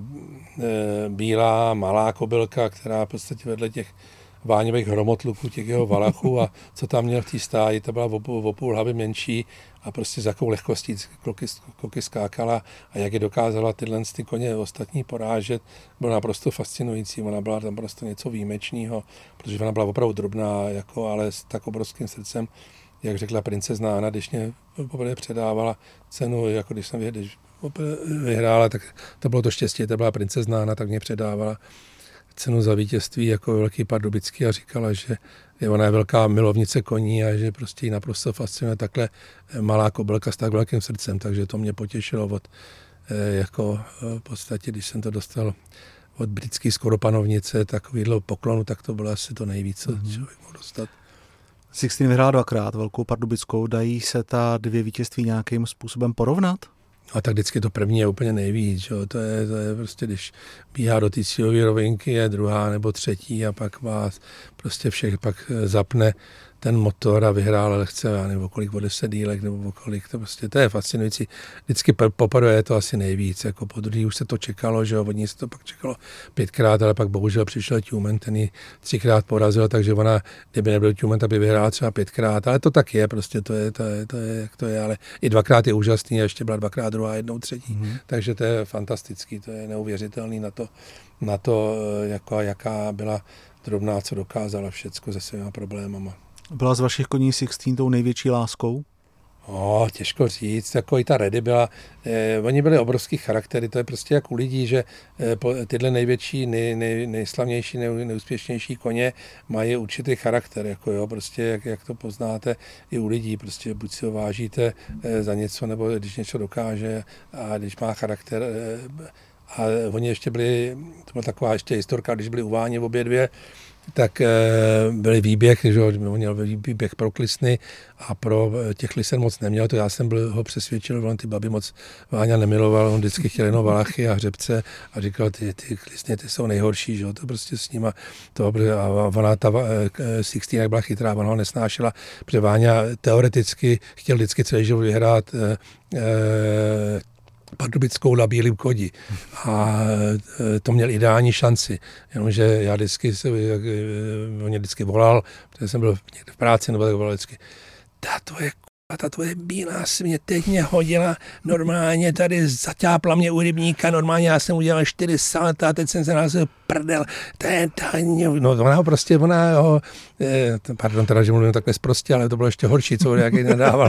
bílá, malá kobylka, která v podstatě vedle těch váňových hromotluků, těch jeho valachů a co tam měl v té stáji, ta byla o půl hlavy menší a prostě s jakou lehkostí kloky skákala a jak je dokázala tyhle koně ostatní porážet, bylo naprosto fascinující. Ona byla tam prostě něco výjimečného, protože ona byla opravdu drobná, jako, ale s tak obrovským srdcem, jak řekla princezna Anna, když mě poprvé předávala cenu, jako když jsem vyhrála, tak to bylo to štěstí, to byla princezna Anna, tak mě předávala cenu za vítězství jako Velký Pardubický a říkala, že ona je velká milovnice koní a že prostě jí naprosto fascinuje takhle malá kobylka s tak velkým srdcem, takže to mě potěšilo jako v podstatě, když jsem to dostal od britské skoropanovnice takovýhle poklonu, tak to bylo asi to nejvíc, co člověk mohl dostat. Sixteen vyhrál 2krát Velkou Pardubickou, dají se ta 2 vítězství nějakým způsobem porovnat? A tak vždycky to první je úplně nejvíc, že? To je prostě, když bíhá do té cílové rovinky, je druhá nebo třetí a pak vás prostě všech pak zapne ten motor a vyhrál lehce, nebo kolik o 10 dílek, nebo o kolik, to je fascinující. Vždycky poprvé je to asi nejvíc, jako po druhý už se to čekalo, že od ní se to pak čekalo 5krát, ale pak bohužel přišel Tumen, ten ji 3krát porazil, takže ona, kdyby nebyl Tumen, tak by vyhrála třeba 5krát, ale to tak je, prostě to je, jak to je, ale i 2krát je úžasný a ještě byla 2krát druhá, jednou třetí, takže to je fantastický, to je neuvěřitelný na to jako, jaká byla drobná, co dokázala všecko se svýma problémama. Byla z vašich koní Sixteen tou největší láskou? Těžko říct, jako i ta Redy byla, oni byli obrovský charaktery, to je prostě jak u lidí, že tyhle největší, nejslavnější, nejúspěšnější koně mají určitý charakter, jako jo, prostě jak to poznáte i u lidí, prostě buď si ho vážíte za něco, nebo když něco dokáže a když má charakter. A oni ještě byli, to byla taková ještě historka, když byli u Váně obě dvě, tak byly výběh, že on měl výběh pro klisny a pro těch lisen moc neměl, to já jsem ho přesvědčil, on ty baby moc Váňa nemiloval, on vždycky chtěl jenom valachy a hřebce a říkal, ty klisny, ty jsou nejhorší, že jo, to prostě s nima, a ona ta Sixteen, jak byla chytrá, ona ho nesnášela, protože Váňa teoreticky chtěl vždycky celý život vyhrát Pardubickou na bílým koni a to měl ideální šanci, jenomže já vždycky on mě vždycky volal, protože jsem byl někde v práci, nebo tak volal vždycky, ta tvoje bílá svině teď mě hodila, normálně tady zaťápla mě u rybníka, normálně já jsem udělal 4 salata a teď jsem se názil prdel, ona ho, pardon teda, že mluvím takhle sprostě, ale to bylo ještě horší, co jak jej nadával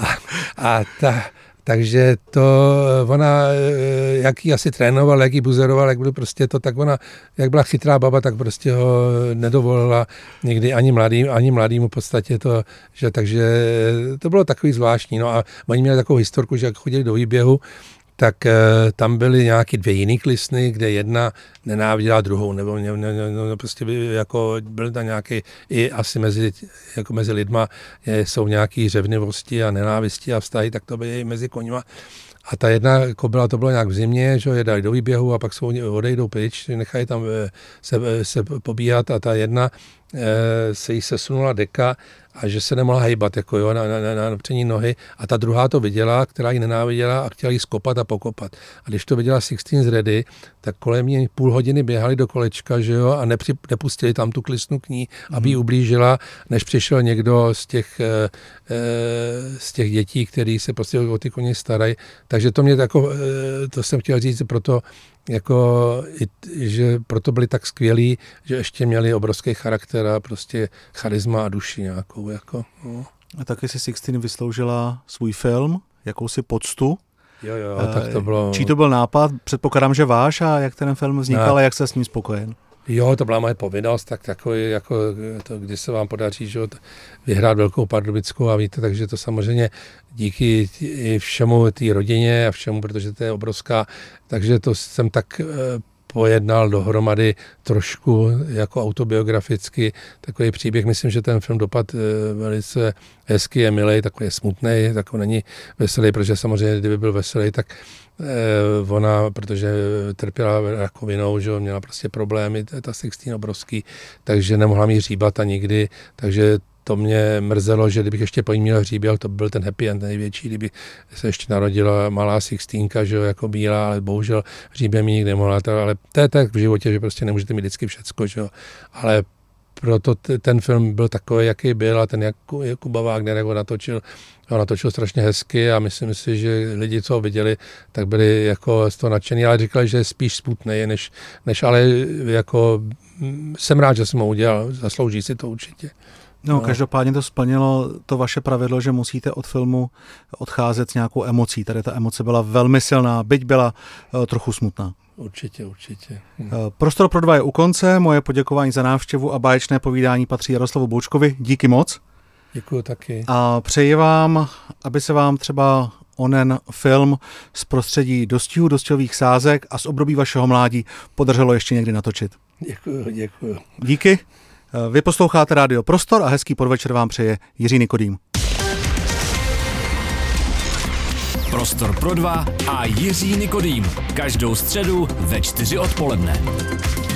takže to ona, jak ji asi trénoval, jak ji buzeroval, jak byl prostě to, tak ona, jak byla chytrá baba, tak prostě ho nedovolila nikdy ani mladýmu v podstatě to, že takže to bylo takový zvláštní. No a oni měli takovou historku, že jak chodili do výběhu, tak tam byly nějaký 2 jiný klisny, kde jedna nenáviděla druhou, nebo prostě jako byl tam nějaký, i asi mezi lidma jsou nějaký řevnivosti a nenávisti a vztahy, tak to byly mezi koňma. A ta jedna kobila, to bylo nějak v zimě, že je dali do výběhu a pak odejdou pryč, nechají tam se pobíhat a ta jedna se jí sesunula deka a že se nemohla hejbat jako jo, na přední nohy a ta druhá to viděla, která ji nenáviděla a chtěla jí skopat a pokopat. A když to viděla Sixteen z Ready, tak kolem mě půl hodiny běhali do kolečka, že jo, a nepustili tam tu klisnu k ní, aby jí ublížila, než přišel někdo z těch dětí, který se prostě o ty koně starají. Takže to mě to jsem chtěl říct, proto jako, že proto byli tak skvělí, že ještě měli obrovský charakter a prostě charisma a duši nějakou. Jako, no. A taky si Sixteen vysloužila svůj film, jakousi poctu. Jo, tak to bylo. Čí to byl nápad? Předpokládám, že váš, a jak ten film vznikal a jak jste s ním spokojen? Jo, to byla moje povinnost, tak takový, jako to, když se vám podaří, že vyhrát Velkou Pardubickou a víte, takže to samozřejmě díky všemu té rodině a všemu, protože to je obrovská, takže to jsem tak pojednal dohromady trošku jako autobiograficky takový příběh. Myslím, že ten film dopadl velice hezký, je milej, takový je smutnej, takový není veselý, protože samozřejmě, kdyby byl veselý, tak ona, protože trpěla rakovinou, že měla prostě problémy, ta Sixteen obrovský, takže nemohla mi hříbat a nikdy, takže to mě mrzelo, že kdybych ještě po ní měl hříběl, to byl ten happy end největší, kdyby se ještě narodila malá Sixteenka, že jo, jako bílá, ale bohužel hříbě mi nikdy nemohla, ale to je tak v životě, že prostě nemůžete mít vždycky všecko, že jo, ale proto ten film byl takový, jaký byl a ten Kuba Wagner, jak ho natočil strašně hezky a myslím si, že lidi, co ho viděli, tak byli jako z toho nadšení, ale říkali, že je spíš smutný, než ale jako jsem rád, že jsem ho udělal, zaslouží si to určitě. No, každopádně to splnilo to vaše pravidlo, že musíte od filmu odcházet s nějakou emocí. Tady ta emoce byla velmi silná, byť byla trochu smutná. Určitě. Prostor pro dva je u konce. Moje poděkování za návštěvu a báječné povídání patří Jaroslavu Boučkovi. Díky moc. Děkuju taky. A přeji vám, aby se vám třeba onen film z prostředí dostihu, dostihových sázek a z období vašeho mládí podařilo ještě někdy natočit. Děkuju. Díky. Vy posloucháte Rádio Prostor a hezký podvečer vám přeje Jiří Nikodým. Prostor pro dva a Jiří Nikodým. Každou středu ve 4 odpoledne.